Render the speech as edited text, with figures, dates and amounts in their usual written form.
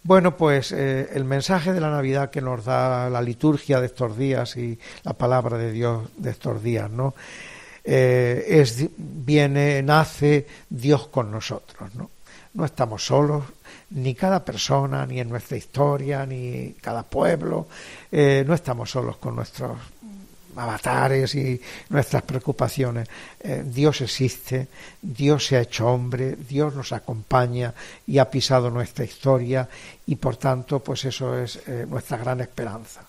Bueno, pues el mensaje de la Navidad que nos da la liturgia de estos días y la palabra de Dios de estos días, ¿no? Nace Dios con nosotros, ¿no? No estamos solos, ni cada persona, ni en nuestra historia, ni cada pueblo, no estamos solos con nuestros avatares y nuestras preocupaciones. Dios existe, Dios se ha hecho hombre, Dios nos acompaña y ha pisado nuestra historia y por tanto pues eso es nuestra gran esperanza.